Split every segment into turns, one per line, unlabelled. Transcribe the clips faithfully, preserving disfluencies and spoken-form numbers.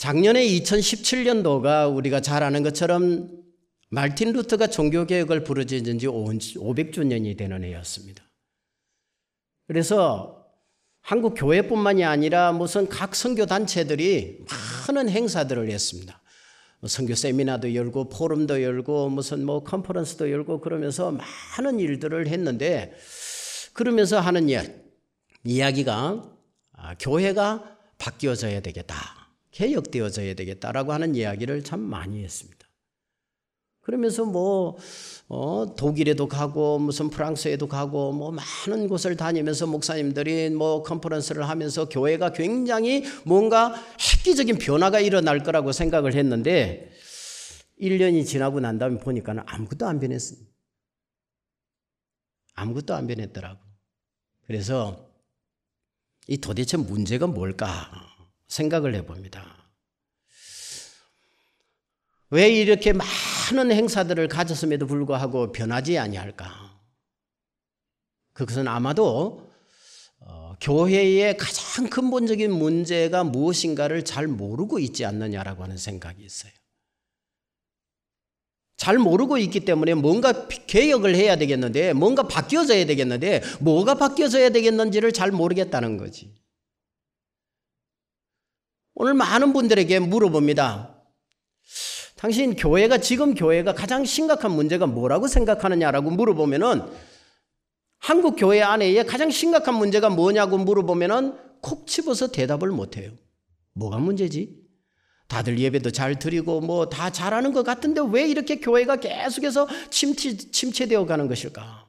작년에 이천십칠 년도가 우리가 잘 아는 것처럼 마틴 루터가 종교개혁을 부르짖은 지 오백 주년이 되는 해였습니다. 그래서 한국 교회뿐만이 아니라 무슨 각 선교단체들이 많은 행사들을 했습니다. 선교 세미나도 열고 포럼도 열고 무슨 뭐 컨퍼런스도 열고 그러면서 많은 일들을 했는데, 그러면서 하는 이야기가 아, 교회가 바뀌어져야 되겠다, 개혁되어져야 되겠다라고 하는 이야기를 참 많이 했습니다. 그러면서 뭐 어, 독일에도 가고 무슨 프랑스에도 가고 뭐 많은 곳을 다니면서 목사님들이 뭐 컨퍼런스를 하면서 교회가 굉장히 뭔가 획기적인 변화가 일어날 거라고 생각을 했는데, 일 년이 지나고 난 다음에 보니까 아무것도 안 변했습니다. 아무것도 안 변했더라고. 그래서 이 도대체 문제가 뭘까 생각을 해봅니다. 왜 이렇게 많은 행사들을 가졌음에도 불구하고 변하지 아니할까? 그것은 아마도 어, 교회의 가장 근본적인 문제가 무엇인가를 잘 모르고 있지 않느냐라고 하는 생각이 있어요. 잘 모르고 있기 때문에 뭔가 개혁을 해야 되겠는데, 뭔가 바뀌어져야 되겠는데 뭐가 바뀌어져야 되겠는지를 잘 모르겠다는 거지. 오늘 많은 분들에게 물어봅니다. 당신 교회가, 지금 교회가 가장 심각한 문제가 뭐라고 생각하느냐라고 물어보면은, 한국 교회 안에 가장 심각한 문제가 뭐냐고 물어보면은 콕 집어서 대답을 못해요. 뭐가 문제지? 다들 예배도 잘 드리고 뭐 다 잘하는 것 같은데 왜 이렇게 교회가 계속해서 침체, 침체되어 가는 것일까?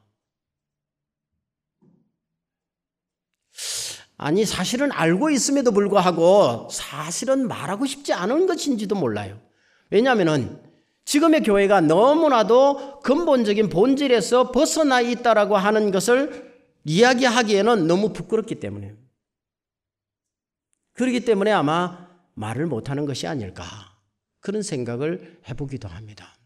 아니, 사실은 알고 있음에도 불구하고 사실은 말하고 싶지 않은 것인지도 몰라요. 왜냐하면 지금의 교회가 너무나도 근본적인 본질에서 벗어나 있다라고 하는 것을 이야기하기에는 너무 부끄럽기 때문에, 그렇기 때문에 아마 말을 못하는 것이 아닐까, 그런 생각을 해보기도 합니다.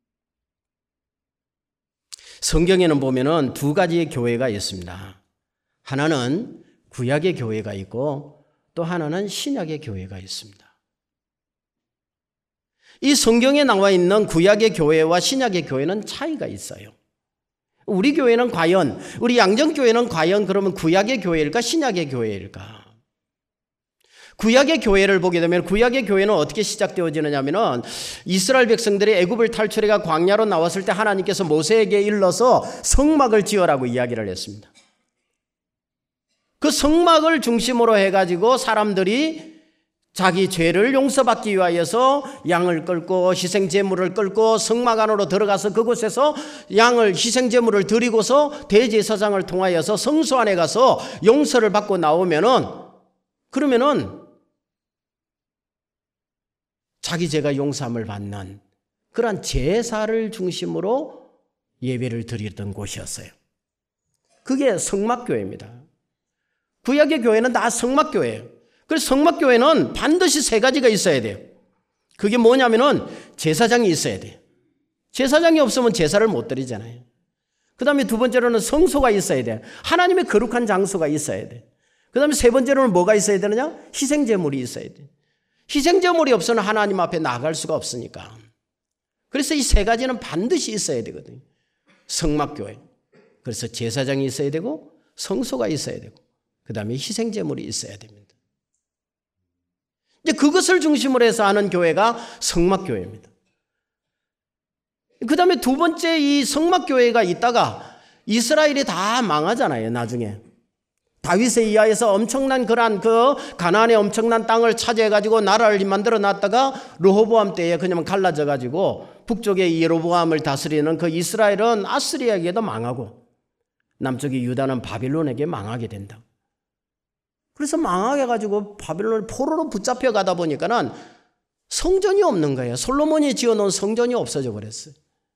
성경에는 보면은 두 가지의 교회가 있습니다. 하나는 구약의 교회가 있고 또 하나는 신약의 교회가 있습니다. 이 성경에 나와 있는 구약의 교회와 신약의 교회는 차이가 있어요. 우리 교회는 과연, 우리 양정교회는 과연 그러면 구약의 교회일까 신약의 교회일까? 구약의 교회를 보게 되면 구약의 교회는 어떻게 시작되어지느냐 하면은, 이스라엘 백성들이 애굽을 탈출해가 광야로 나왔을 때 하나님께서 모세에게 일러서 성막을 지어라고 이야기를 했습니다. 그 성막을 중심으로 해가지고 사람들이 자기 죄를 용서받기 위하여서 양을 끌고 희생제물을 끌고 성막 안으로 들어가서 그곳에서 양을 희생제물을 드리고서 대제사장을 통하여서 성소 안에 가서 용서를 받고 나오면은, 그러면은 자기 죄가 용서함을 받는 그러한 제사를 중심으로 예배를 드리던 곳이었어요. 그게 성막교회입니다. 구약의 교회는 다 성막교회예요. 그래서 성막교회는 반드시 세 가지가 있어야 돼요. 그게 뭐냐면은 제사장이 있어야 돼요. 제사장이 없으면 제사를 못 드리잖아요. 그 다음에 두 번째로는 성소가 있어야 돼요. 하나님의 거룩한 장소가 있어야 돼요. 그 다음에 세 번째로는 뭐가 있어야 되느냐? 희생제물이 있어야 돼요. 희생제물이 없으면 하나님 앞에 나갈 수가 없으니까. 그래서 이 세 가지는 반드시 있어야 되거든요. 성막교회. 그래서 제사장이 있어야 되고 성소가 있어야 되고 그 다음에 희생제물이 있어야 됩니다. 이제 그것을 중심으로 해서 하는 교회가 성막교회입니다. 그 다음에 두 번째 이 성막교회가 있다가 이스라엘이 다 망하잖아요, 나중에. 다윗에 의하여서 엄청난 그러한 그 가나안의 엄청난 땅을 차지해가지고 나라를 만들어 놨다가 르호보암 때에 그냥 갈라져가지고 북쪽의 예로보암을 다스리는 그 이스라엘은 아스리아에게도 망하고 남쪽의 유다는 바빌론에게 망하게 된다. 그래서 망하게 가지고 바빌론 포로로 붙잡혀 가다 보니까는 성전이 없는 거예요. 솔로몬이 지어놓은 성전이 없어져 버렸어요.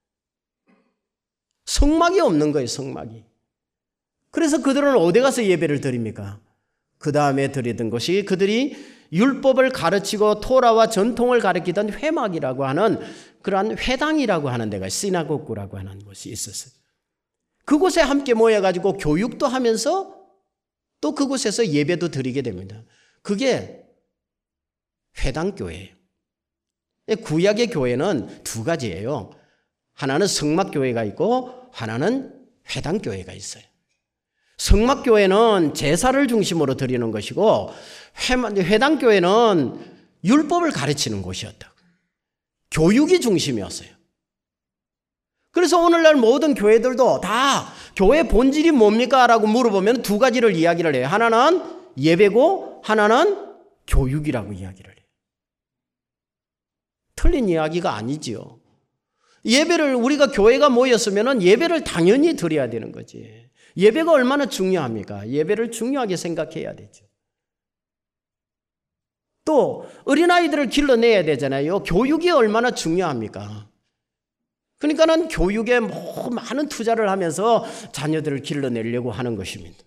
성막이 없는 거예요, 성막이. 그래서 그들은 어디 가서 예배를 드립니까? 그 다음에 드리던 것이 그들이 율법을 가르치고 토라와 전통을 가르치던 회막이라고 하는 그러한 회당이라고 하는 데가 시나고구라고 하는 곳이 있었어요. 그곳에 함께 모여가지고 교육도 하면서 또 그곳에서 예배도 드리게 됩니다. 그게 회당교회예요. 구약의 교회는 두 가지예요. 하나는 성막교회가 있고 하나는 회당교회가 있어요. 성막교회는 제사를 중심으로 드리는 것이고 회당교회는 율법을 가르치는 곳이었다. 교육이 중심이었어요. 그래서 오늘날 모든 교회들도 다 교회 본질이 뭡니까? 라고 물어보면 두 가지를 이야기를 해요. 하나는 예배고 하나는 교육이라고 이야기를 해요. 틀린 이야기가 아니지요. 예배를 우리가 교회가 모였으면 예배를 당연히 드려야 되는 거지. 예배가 얼마나 중요합니까? 예배를 중요하게 생각해야 되죠. 또 어린아이들을 길러내야 되잖아요. 교육이 얼마나 중요합니까? 그러니까는 교육에 뭐 많은 투자를 하면서 자녀들을 길러내려고 하는 것입니다.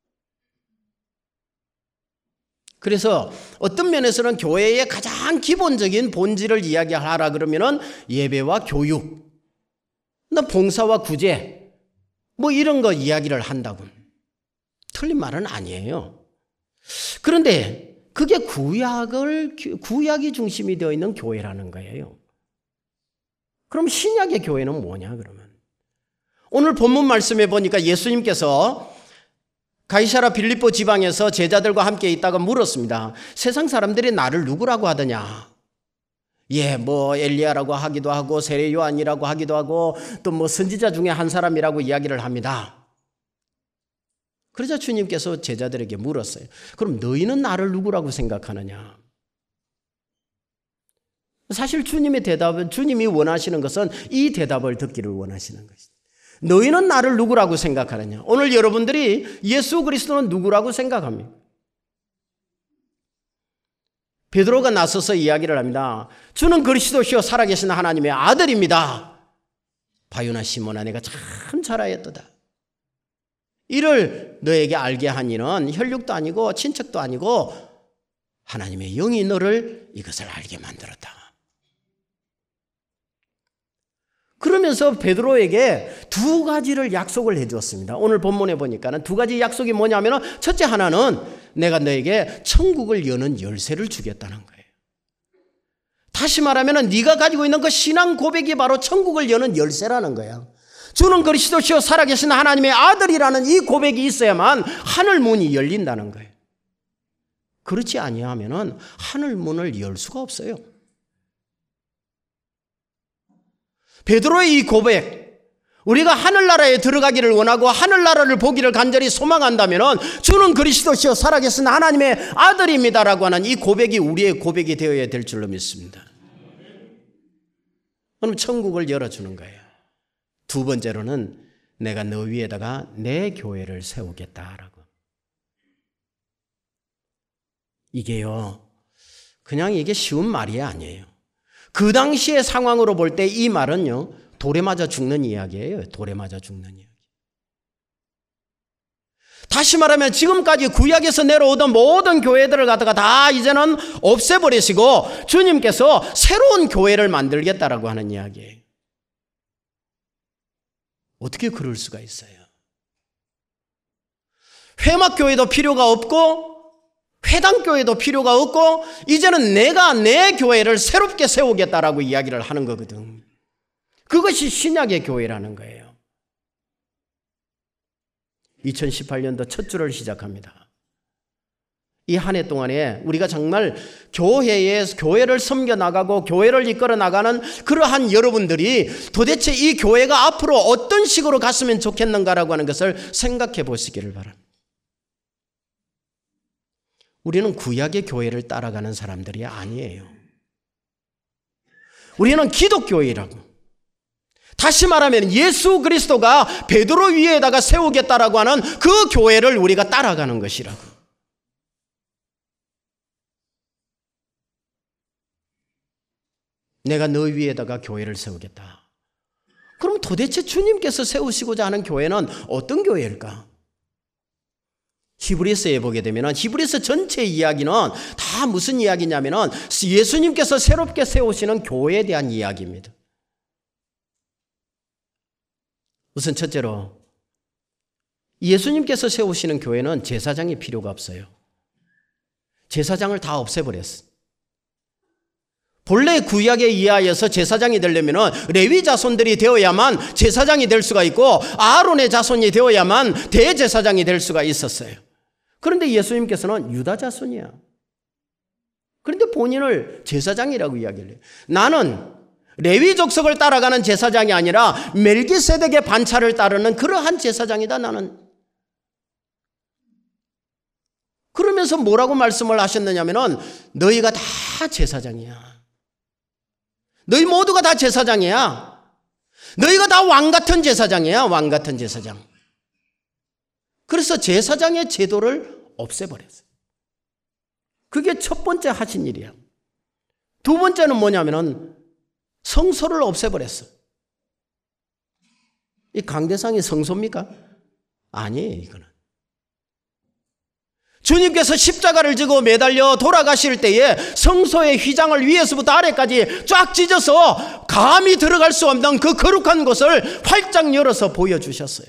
그래서 어떤 면에서는 교회의 가장 기본적인 본질을 이야기하라 그러면은 예배와 교육, 봉사와 구제, 뭐 이런 거 이야기를 한다고. 틀린 말은 아니에요. 그런데 그게 구약을, 구약이 중심이 되어 있는 교회라는 거예요. 그럼 신약의 교회는 뭐냐, 그러면? 오늘 본문 말씀에 보니까 예수님께서 가이사라 빌립보 지방에서 제자들과 함께 있다가 물었습니다. 세상 사람들이 나를 누구라고 하더냐? 예, 뭐 엘리야라고 하기도 하고 세례 요한이라고 하기도 하고 또 뭐 선지자 중에 한 사람이라고 이야기를 합니다. 그러자 주님께서 제자들에게 물었어요. 그럼 너희는 나를 누구라고 생각하느냐? 사실 주님의 대답은, 주님이 원하시는 것은 이 대답을 듣기를 원하시는 것이죠. 너희는 나를 누구라고 생각하느냐? 오늘 여러분들이 예수 그리스도는 누구라고 생각합니까? 베드로가 나서서 이야기를 합니다. 주는 그리스도시요 살아계신 하나님의 아들입니다. 바요나 시몬아, 내가 참 잘하였도다. 이를 너에게 알게 한 이는 혈육도 아니고 친척도 아니고 하나님의 영이 너를 이것을 알게 만들었다. 그러면서 베드로에게 두 가지를 약속을 해 주었습니다. 오늘 본문에 보니까는 두 가지 약속이 뭐냐면, 첫째 하나는 내가 너에게 천국을 여는 열쇠를 주겠다는 거예요. 다시 말하면 네가 가지고 있는 그 신앙 고백이 바로 천국을 여는 열쇠라는 거야. 주는 그리스도시요 살아계신 하나님의 아들이라는 이 고백이 있어야만 하늘 문이 열린다는 거예요. 그렇지 아니하면 하늘 문을 열 수가 없어요. 베드로의 이 고백, 우리가 하늘나라에 들어가기를 원하고 하늘나라를 보기를 간절히 소망한다면 주는 그리스도시요 살아계신 하나님의 아들입니다라고 하는 이 고백이 우리의 고백이 되어야 될 줄로 믿습니다. 그럼 천국을 열어주는 거예요. 두 번째로는 내가 너 위에다가 내 교회를 세우겠다라고. 이게요, 그냥 이게 쉬운 말이 아니에요. 그 당시의 상황으로 볼 때 이 말은요, 돌에 맞아 죽는 이야기예요. 돌에 맞아 죽는 이야기. 다시 말하면 지금까지 구약에서 내려오던 모든 교회들을 갖다가 다 이제는 없애버리시고 주님께서 새로운 교회를 만들겠다라고 하는 이야기예요. 어떻게 그럴 수가 있어요? 회막교회도 필요가 없고 회당교회도 필요가 없고 이제는 내가 내 교회를 새롭게 세우겠다라고 이야기를 하는 거거든. 그것이 신약의 교회라는 거예요. 이천십팔 년도 첫 주를 시작합니다. 이 한 해 동안에 우리가 정말 교회에, 교회를 섬겨나가고 교회를 이끌어 나가는 그러한 여러분들이 도대체 이 교회가 앞으로 어떤 식으로 갔으면 좋겠는가라고 하는 것을 생각해 보시기를 바랍니다. 우리는 구약의 교회를 따라가는 사람들이 아니에요. 우리는 기독교회라고. 다시 말하면 예수 그리스도가 베드로 위에다가 세우겠다라고 하는 그 교회를 우리가 따라가는 것이라고. 내가 너 위에다가 교회를 세우겠다. 그럼 도대체 주님께서 세우시고자 하는 교회는 어떤 교회일까? 히브리서에 보게 되면 히브리서 전체 이야기는 다 무슨 이야기냐면 예수님께서 새롭게 세우시는 교회에 대한 이야기입니다. 우선 첫째로 예수님께서 세우시는 교회는 제사장이 필요가 없어요. 제사장을 다 없애버렸어. 본래 구약에 의하여서 제사장이 되려면 레위 자손들이 되어야만 제사장이 될 수가 있고 아론의 자손이 되어야만 대제사장이 될 수가 있었어요. 그런데 예수님께서는 유다 자손이야. 그런데 본인을 제사장이라고 이야기를 해요. 나는 레위 족속을 따라가는 제사장이 아니라 멜기세덱의 반차를 따르는 그러한 제사장이다 나는. 그러면서 뭐라고 말씀을 하셨느냐면은 너희가 다 제사장이야. 너희 모두가 다 제사장이야. 너희가 다 왕 같은 제사장이야. 왕 같은 제사장. 그래서 제사장의 제도를 없애버렸어요. 그게 첫 번째 하신 일이야. 두 번째는 뭐냐면은 성소를 없애버렸어. 이 강대상이 성소입니까? 아니에요, 이거는. 주님께서 십자가를 지고 매달려 돌아가실 때에 성소의 휘장을 위에서부터 아래까지 쫙 찢어서 감히 들어갈 수 없는 그 거룩한 곳을 활짝 열어서 보여주셨어요.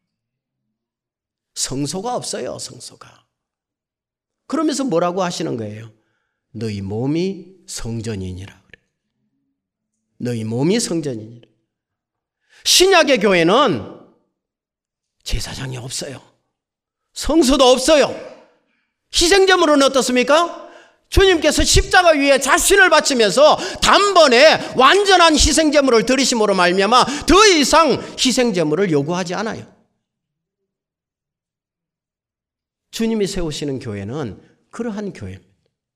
성소가 없어요, 성소가. 그러면서 뭐라고 하시는 거예요? 너희 몸이 성전이니라 그래. 너희 몸이 성전이니라. 신약의 교회는 제사장이 없어요. 성소도 없어요. 희생제물은 어떻습니까? 주님께서 십자가 위에 자신을 바치면서 단번에 완전한 희생제물을 드리심으로 말미암아 더 이상 희생제물을 요구하지 않아요. 주님이 세우시는 교회는 그러한 교회입니다.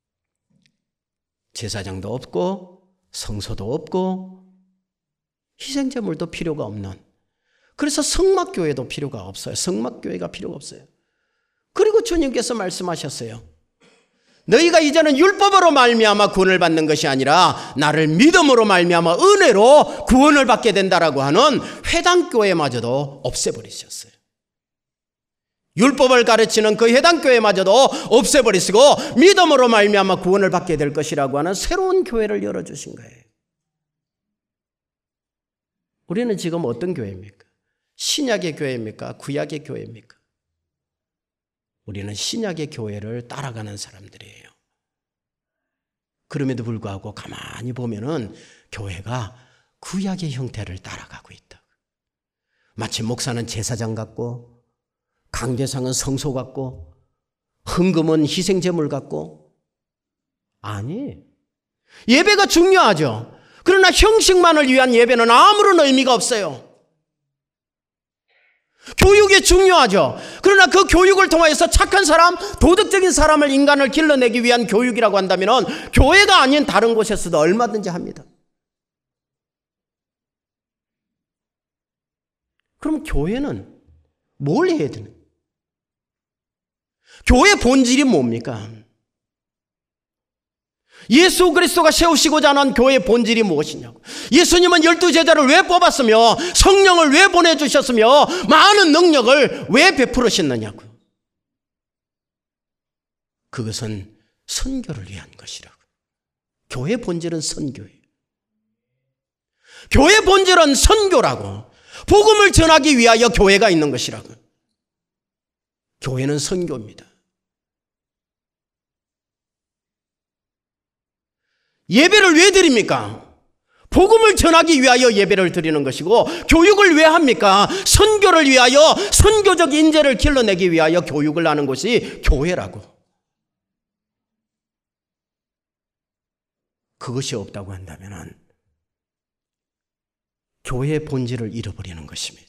제사장도 없고 성소도 없고 희생제물도 필요가 없는, 그래서 성막교회도 필요가 없어요. 성막교회가 필요가 없어요. 그리고 주님께서 말씀하셨어요. 너희가 이제는 율법으로 말미암아 구원을 받는 것이 아니라 나를 믿음으로 말미암아 은혜로 구원을 받게 된다라고 하는 회당교회마저도 없애버리셨어요. 율법을 가르치는 그 회당교회마저도 없애버리시고 믿음으로 말미암아 구원을 받게 될 것이라고 하는 새로운 교회를 열어주신 거예요. 우리는 지금 어떤 교회입니까? 신약의 교회입니까? 구약의 교회입니까? 우리는 신약의 교회를 따라가는 사람들이에요. 그럼에도 불구하고 가만히 보면은 교회가 구약의 형태를 따라가고 있다. 마치 목사는 제사장 같고 강대상은 성소 같고 헌금은 희생제물 같고, 아니, 예배가 중요하죠. 그러나 형식만을 위한 예배는 아무런 의미가 없어요. 교육이 중요하죠. 그러나 그 교육을 통해서 착한 사람, 도덕적인 사람을, 인간을 길러내기 위한 교육이라고 한다면 교회가 아닌 다른 곳에서도 얼마든지 합니다. 그럼 교회는 뭘 해야 되는? 교회의 본질이 뭡니까? 예수 그리스도가 세우시고자 하는 교회의 본질이 무엇이냐고. 예수님은 열두 제자를 왜 뽑았으며 성령을 왜 보내주셨으며 많은 능력을 왜 베풀으셨느냐고. 그것은 선교를 위한 것이라고. 교회의 본질은 선교예요. 교회의 본질은 선교라고. 복음을 전하기 위하여 교회가 있는 것이라고. 교회는 선교입니다. 예배를 왜 드립니까? 복음을 전하기 위하여 예배를 드리는 것이고, 교육을 왜 합니까? 선교를 위하여, 선교적 인재를 길러내기 위하여 교육을 하는 것이 교회라고. 그것이 없다고 한다면 교회의 본질을 잃어버리는 것입니다.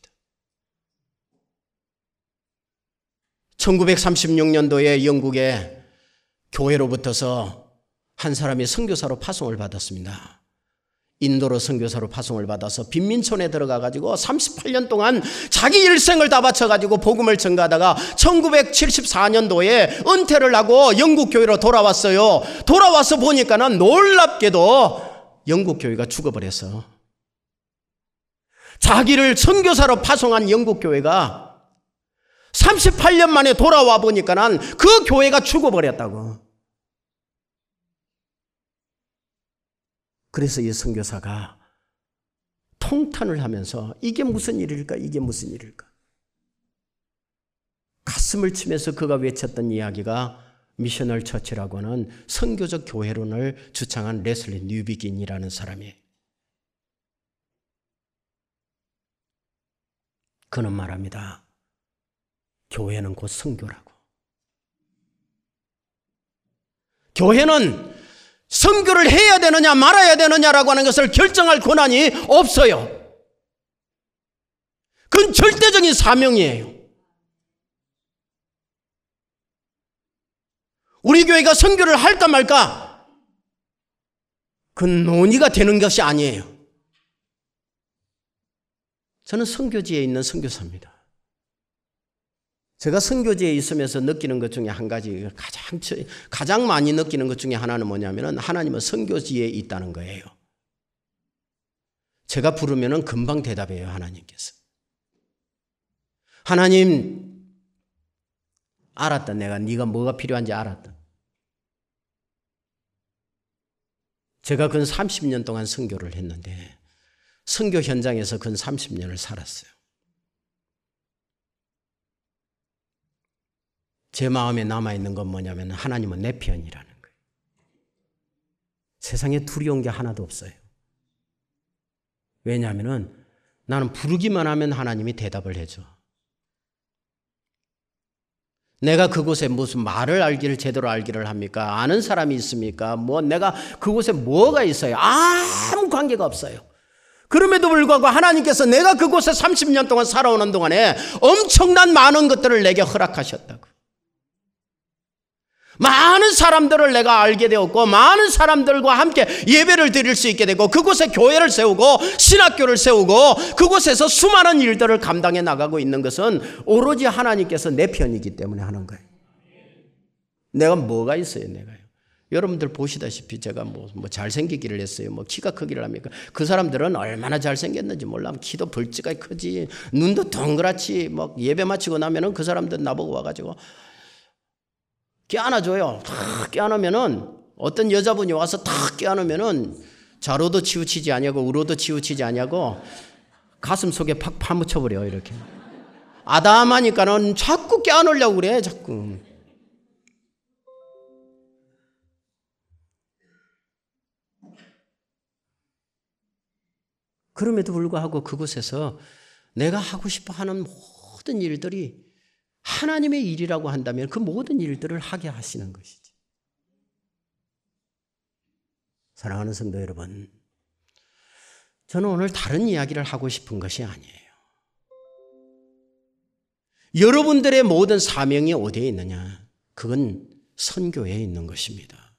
천구백삼십육 년도에 영국의 교회로부터서 한 사람이 선교사로 파송을 받았습니다. 인도로 선교사로 파송을 받아서 빈민촌에 들어가가지고 삼십팔 년 동안 자기 일생을 다 바쳐가지고 복음을 전가하다가 천구백칠십사 년도에 은퇴를 하고 영국 교회로 돌아왔어요. 돌아와서 보니까는 놀랍게도 영국 교회가 죽어버렸어. 자기를 선교사로 파송한 영국 교회가 삼십팔 년 만에 돌아와 보니까는 그 교회가 죽어버렸다고. 그래서 이 선교사가 통탄을 하면서 이게 무슨 일일까? 이게 무슨 일일까? 가슴을 치면서 그가 외쳤던 이야기가 미셔널 처치라고는 선교적 교회론을 주창한 레슬리 뉴비긴이라는 사람이에요. 그는 말합니다. 교회는 곧 선교라고. 교회는 선교를 해야 되느냐 말아야 되느냐라고 하는 것을 결정할 권한이 없어요. 그건 절대적인 사명이에요. 우리 교회가 선교를 할까 말까? 그건 논의가 되는 것이 아니에요. 저는 선교지에 있는 선교사입니다. 제가 선교지에 있으면서 느끼는 것 중에 한 가지, 가장, 가장 많이 느끼는 것 중에 하나는 뭐냐면 하나님은 선교지에 있다는 거예요. 제가 부르면 금방 대답해요, 하나님께서. 하나님, 알았다. 내가 네가 뭐가 필요한지 알았다. 제가 근 삼십 년 동안 선교를 했는데 선교 현장에서 근 삼십 년을 살았어요. 제 마음에 남아있는 건 뭐냐면 하나님은 내 편이라는 거예요. 세상에 두려운 게 하나도 없어요. 왜냐하면 나는 부르기만 하면 하나님이 대답을 해줘. 내가 그곳에 무슨 말을 알기를 제대로 알기를 합니까? 아는 사람이 있습니까? 뭐 내가 그곳에 뭐가 있어요? 아무 관계가 없어요. 그럼에도 불구하고 하나님께서 내가 그곳에 삼십 년 동안 살아오는 동안에 엄청난 많은 것들을 내게 허락하셨다고. 많은 사람들을 내가 알게 되었고 많은 사람들과 함께 예배를 드릴 수 있게 되고 그곳에 교회를 세우고 신학교를 세우고 그곳에서 수많은 일들을 감당해 나가고 있는 것은 오로지 하나님께서 내 편이기 때문에 하는 거예요. 내가 뭐가 있어요, 내가요. 여러분들 보시다시피 제가 뭐, 뭐 잘생기기를 했어요. 뭐 키가 크기를 합니까? 그 사람들은 얼마나 잘생겼는지 몰라. 키도 벌찌가 크지. 눈도 동그랗지. 뭐 예배 마치고 나면은 그 사람들 나보고 와가지고 껴안아줘요. 탁 껴안으면은 어떤 여자분이 와서 탁 껴안으면은 좌로도 치우치지 아니하고 우로도 치우치지 아니하고 가슴 속에 팍 파묻혀버려 이렇게. 아담하니까는 자꾸 껴안으려고 그래 자꾸. 그럼에도 불구하고 그곳에서 내가 하고 싶어 하는 모든 일들이 하나님의 일이라고 한다면 그 모든 일들을 하게 하시는 것이지. 사랑하는 성도 여러분, 저는 오늘 다른 이야기를 하고 싶은 것이 아니에요. 여러분들의 모든 사명이 어디에 있느냐? 그건 선교에 있는 것입니다.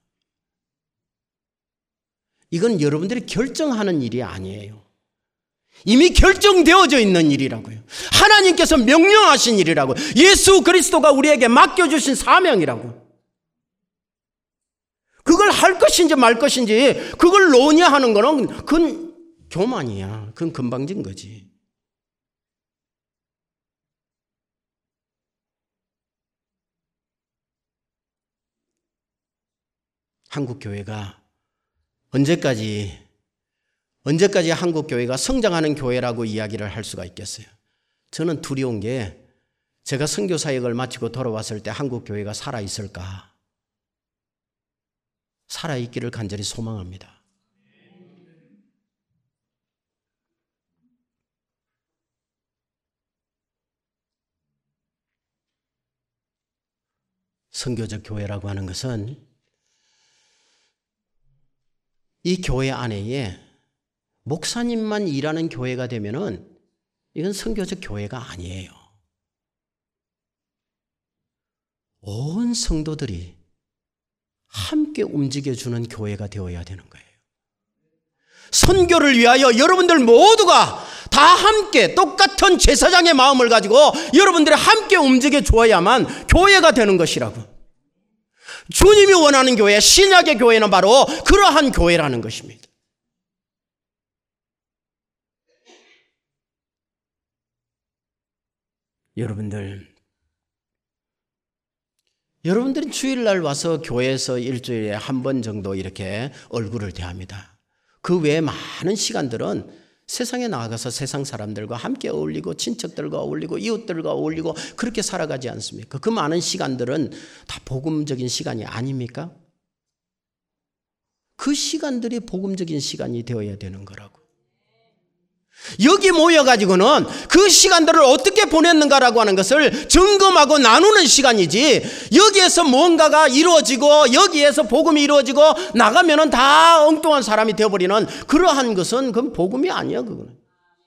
이건 여러분들이 결정하는 일이 아니에요. 이미 결정되어져 있는 일이라고요. 하나님께서 명령하신 일이라고. 예수 그리스도가 우리에게 맡겨주신 사명이라고. 그걸 할 것인지 말 것인지 그걸 논의하는 거는 그건 교만이야. 그건 금방진 거지. 한국 교회가 언제까지 언제까지 한국 교회가 성장하는 교회라고 이야기를 할 수가 있겠어요? 저는 두려운 게 제가 선교 사역을 마치고 돌아왔을 때 한국 교회가 살아 있을까? 살아 있기를 간절히 소망합니다. 선교적 교회라고 하는 것은 이 교회 안에 목사님만 일하는 교회가 되면은 이건 선교적 교회가 아니에요. 온 성도들이 함께 움직여주는 교회가 되어야 되는 거예요. 선교를 위하여 여러분들 모두가 다 함께 똑같은 제사장의 마음을 가지고 여러분들이 함께 움직여 주어야만 교회가 되는 것이라고. 주님이 원하는 교회, 신약의 교회는 바로 그러한 교회라는 것입니다. 여러분들, 여러분들은 주일날 와서 교회에서 일주일에 한 번 정도 이렇게 얼굴을 대합니다. 그 외에 많은 시간들은 세상에 나아가서 세상 사람들과 함께 어울리고 친척들과 어울리고 이웃들과 어울리고 그렇게 살아가지 않습니까? 그 많은 시간들은 다 복음적인 시간이 아닙니까? 그 시간들이 복음적인 시간이 되어야 되는 거라고. 여기 모여가지고는 그 시간들을 어떻게 보냈는가라고 하는 것을 점검하고 나누는 시간이지, 여기에서 뭔가가 이루어지고 여기에서 복음이 이루어지고 나가면은 다 엉뚱한 사람이 되어버리는 그러한 것은 그건 복음이 아니야. 그거는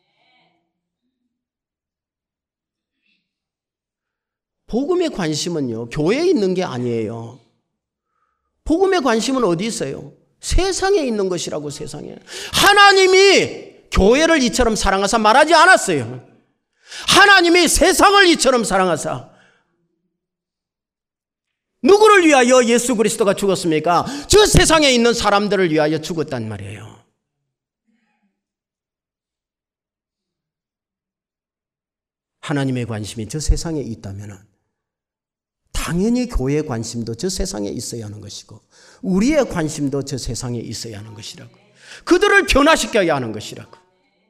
복음의 관심은요 교회에 있는 게 아니에요. 복음의 관심은 어디 있어요? 세상에 있는 것이라고. 세상에 하나님이 교회를 이처럼 사랑하사 말하지 않았어요. 하나님이 세상을 이처럼 사랑하사. 누구를 위하여 예수 그리스도가 죽었습니까? 저 세상에 있는 사람들을 위하여 죽었단 말이에요. 하나님의 관심이 저 세상에 있다면 당연히 교회의 관심도 저 세상에 있어야 하는 것이고 우리의 관심도 저 세상에 있어야 하는 것이라고. 그들을 변화시켜야 하는 것이라고.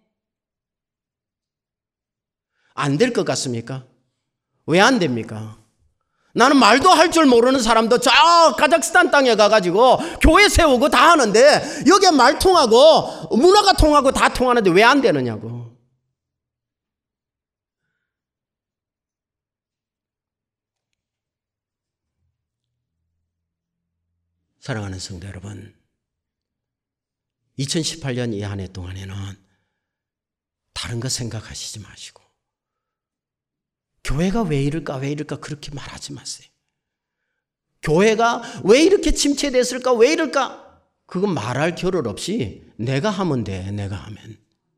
안 될 것 같습니까? 왜 안 됩니까? 나는 말도 할 줄 모르는 사람도 저 카자흐스탄 땅에 가가지고 교회 세우고 다 하는데 여기에 말 통하고 문화가 통하고 다 통하는데 왜 안 되느냐고. 사랑하는 성도 여러분, 이천십팔 년 이 한 해 동안에는 다른 거 생각하시지 마시고 교회가 왜 이럴까 왜 이럴까 그렇게 말하지 마세요. 교회가 왜 이렇게 침체됐을까 왜 이럴까 그건 말할 겨를 없이 내가 하면 돼. 내가 하면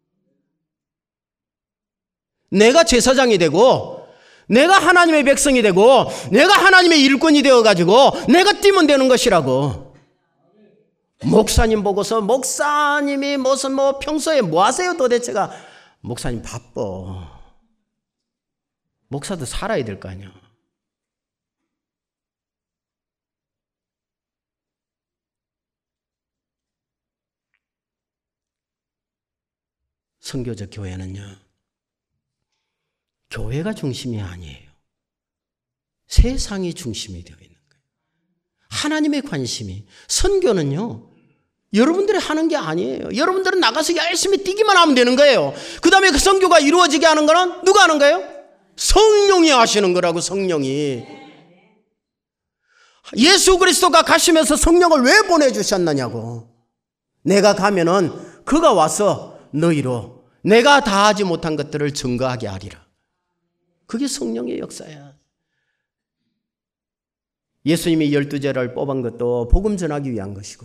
내가 제사장이 되고 내가 하나님의 백성이 되고 내가 하나님의 일꾼이 되어가지고 내가 뛰면 되는 것이라고. 목사님 보고서 목사님이 무슨 뭐 평소에 뭐 하세요 도대체가. 목사님 바빠. 목사도 살아야 될 거 아니야. 선교적 교회는요 교회가 중심이 아니에요. 세상이 중심이 되어 있는 거예요. 하나님의 관심이. 선교는요 여러분들이 하는 게 아니에요. 여러분들은 나가서 열심히 뛰기만 하면 되는 거예요. 그 다음에 그 선교가 이루어지게 하는 거는 누가 하는 거예요? 성령이 하시는 거라고. 성령이. 예수 그리스도가 가시면서 성령을 왜 보내주셨느냐고. 내가 가면은 그가 와서 너희로 내가 다 하지 못한 것들을 증거하게 하리라. 그게 성령의 역사야. 예수님이 열두 제자를 뽑은 것도 복음 전하기 위한 것이고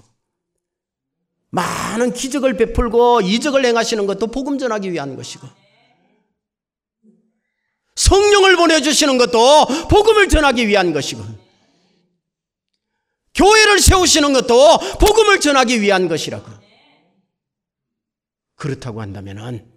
많은 기적을 베풀고 이적을 행하시는 것도 복음 전하기 위한 것이고 성령을 보내주시는 것도 복음을 전하기 위한 것이고 교회를 세우시는 것도 복음을 전하기 위한 것이라고. 그렇다고 한다면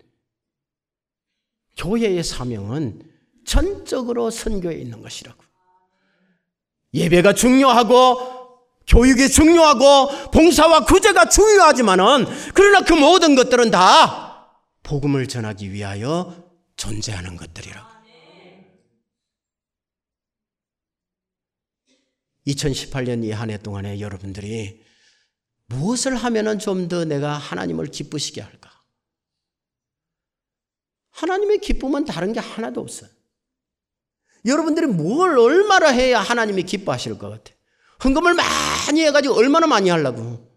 교회의 사명은 전적으로 선교에 있는 것이라고. 예배가 중요하고 교육이 중요하고 봉사와 구제가 중요하지만은 그러나 그 모든 것들은 다 복음을 전하기 위하여 존재하는 것들이라고. 이천십팔 년 이 한 해 동안에 여러분들이 무엇을 하면은 좀 더 내가 하나님을 기쁘시게 할까? 하나님의 기쁨은 다른 게 하나도 없어요. 여러분들이 뭘 얼마나 해야 하나님이 기뻐하실 것 같아요? 헌금을 많이 해가지고 얼마나 많이 하려고?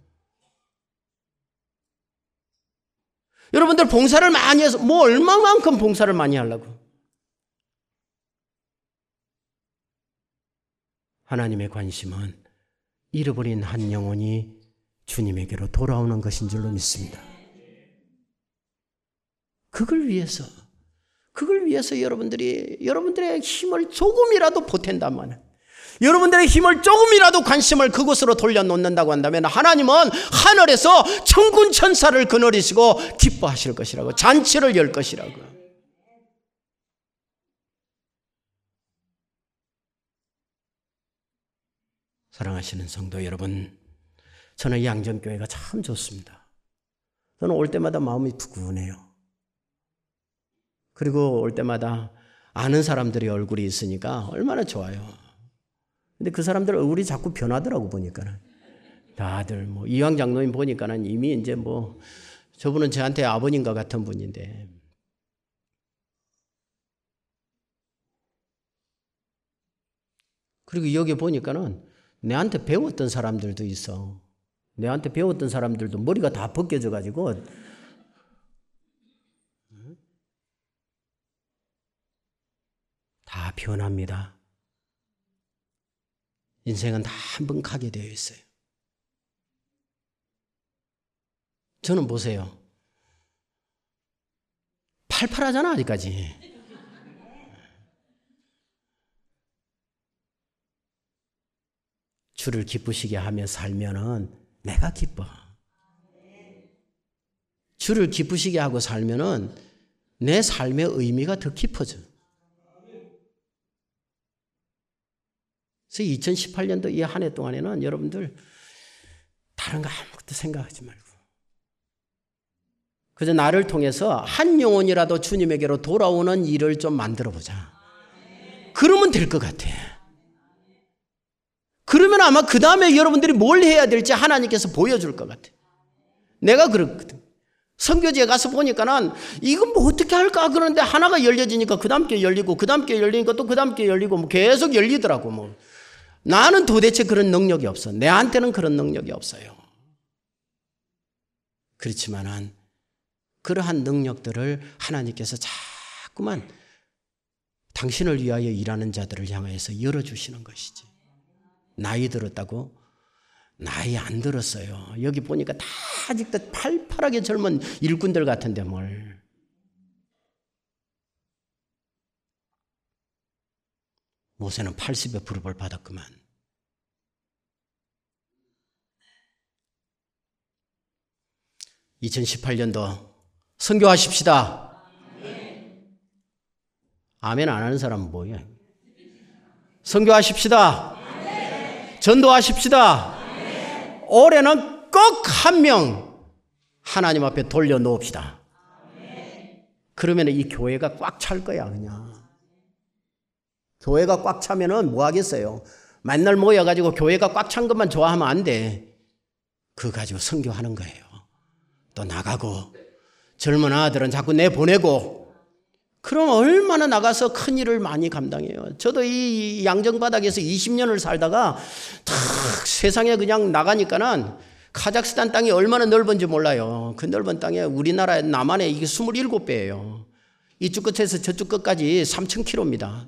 여러분들 봉사를 많이 해서 뭐 얼마만큼 봉사를 많이 하려고? 하나님의 관심은 잃어버린 한 영혼이 주님에게로 돌아오는 것인 줄로 믿습니다. 그걸 위해서 그걸 위해서 여러분들이 여러분들의 힘을 조금이라도 보탠단 말이에요. 여러분들의 힘을 조금이라도 관심을 그곳으로 돌려놓는다고 한다면 하나님은 하늘에서 천군 천사를 거느리시고 기뻐하실 것이라고. 잔치를 열 것이라고. 사랑하시는 성도 여러분, 저는 양정교회가 참 좋습니다. 저는 올 때마다 마음이 푸근해요. 그리고 올 때마다 아는 사람들의 얼굴이 있으니까 얼마나 좋아요. 근데 그 사람들 얼굴이 자꾸 변하더라고 보니까는. 다들 뭐 이황 장로님 보니까는 이미 이제 뭐 저분은 저한테 아버님과 같은 분인데. 그리고 여기 보니까는 내한테 배웠던 사람들도 있어. 내한테 배웠던 사람들도 머리가 다 벗겨져 가지고 다 변합니다. 인생은 다 한 번 가게 되어 있어요. 저는 보세요. 팔팔하잖아 아직까지. 주를 기쁘시게 하며 살면은 내가 기뻐. 주를 기쁘시게 하고 살면은 내 삶의 의미가 더 깊어져. 그래서 이천십팔 년도 이 한 해 동안에는 여러분들 다른 거 아무것도 생각하지 말고 그저 나를 통해서 한 영혼이라도 주님에게로 돌아오는 일을 좀 만들어 보자. 그러면 될 것 같아. 그러면 아마 그 다음에 여러분들이 뭘 해야 될지 하나님께서 보여줄 것 같아. 내가 그렇거든. 선교지에 가서 보니까는 이건 뭐 어떻게 할까 그러는데 하나가 열려지니까 그 다음 게 열리고 그 다음 게 열리니까 또 그 다음 게 열리고 뭐 계속 열리더라고. 뭐 나는 도대체 그런 능력이 없어. 내한테는 그런 능력이 없어요. 그렇지만은 그러한 능력들을 하나님께서 자꾸만 당신을 위하여 일하는 자들을 향해서 열어주시는 것이지. 나이 들었다고? 나이 안 들었어요. 여기 보니까 다 아직도 팔팔하게 젊은 일꾼들 같은데 뭘. 모세는 팔십에 부름을 받았구만. 이천십팔 년도 선교하십시다. 아멘 안 하는 사람은 뭐야? 선교하십시다. 전도하십시다. 올해는 꼭 한 명 하나님 앞에 돌려놓읍시다. 그러면 이 교회가 꽉 찰 거야 그냥. 교회가 꽉 차면은 뭐 하겠어요? 맨날 모여가지고 교회가 꽉 찬 것만 좋아하면 안 돼. 그거 가지고 선교하는 거예요. 또 나가고 젊은 아들은 자꾸 내보내고 그럼 얼마나 나가서 큰 일을 많이 감당해요. 저도 이 양정바닥에서 이십 년을 살다가 탁 세상에 그냥 나가니까는 카자흐스탄 땅이 얼마나 넓은지 몰라요. 그 넓은 땅에 우리나라 남한에 이게 이십칠 배예요. 이쪽 끝에서 저쪽 끝까지 삼천 킬로미터입니다.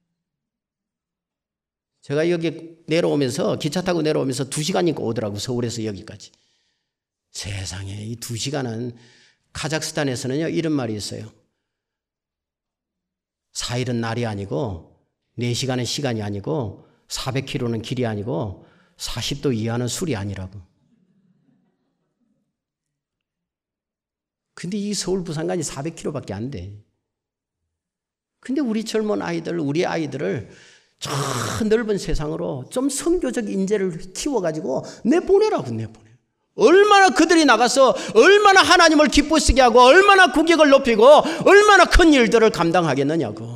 제가 여기 내려오면서 기차 타고 내려오면서 두 시간이니까 오더라고. 서울에서 여기까지. 세상에 이 두 시간은 카자흐스탄에서는요 이런 말이 있어요. 사 일은 날이 아니고 네 시간은 시간이 아니고 사백 킬로미터는 길이 아니고 사십 도 이하는 술이 아니라고. 근데 이 서울 부산간이 사백 킬로미터밖에 안 돼. 근데 우리 젊은 아이들, 우리 아이들을 저 넓은 세상으로 좀 선교적 인재를 키워가지고 내보내라고 내보내. 얼마나 그들이 나가서 얼마나 하나님을 기쁘시게 하고 얼마나 국익을 높이고 얼마나 큰 일들을 감당하겠느냐고.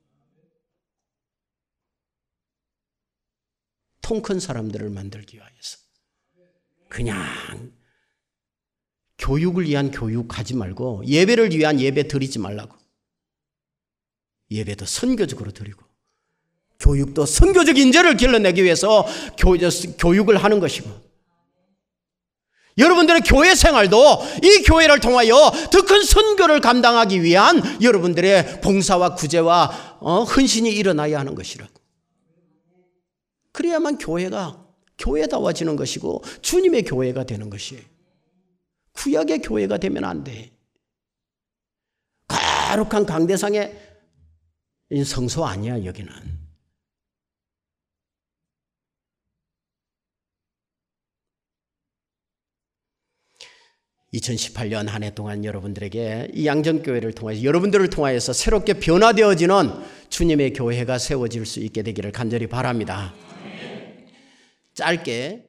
통 큰 사람들을 만들기 위해서. 그냥 교육을 위한 교육 하지 말고 예배를 위한 예배 드리지 말라고. 예배도 선교적으로 드리고 교육도 선교적 인재를 길러내기 위해서 교육을 하는 것이고 여러분들의 교회 생활도 이 교회를 통하여 더 큰 선교를 감당하기 위한 여러분들의 봉사와 구제와 어, 헌신이 일어나야 하는 것이라고. 그래야만 교회가 교회다워지는 것이고 주님의 교회가 되는 것이에요. 구약의 교회가 되면 안 돼. 거룩한 강대상의 성소 아니야 여기는. 이천십팔 년 한 해 동안 여러분들에게 이 양정교회를 통해서 여러분들을 통하여서 새롭게 변화되어지는 주님의 교회가 세워질 수 있게 되기를 간절히 바랍니다. 짧게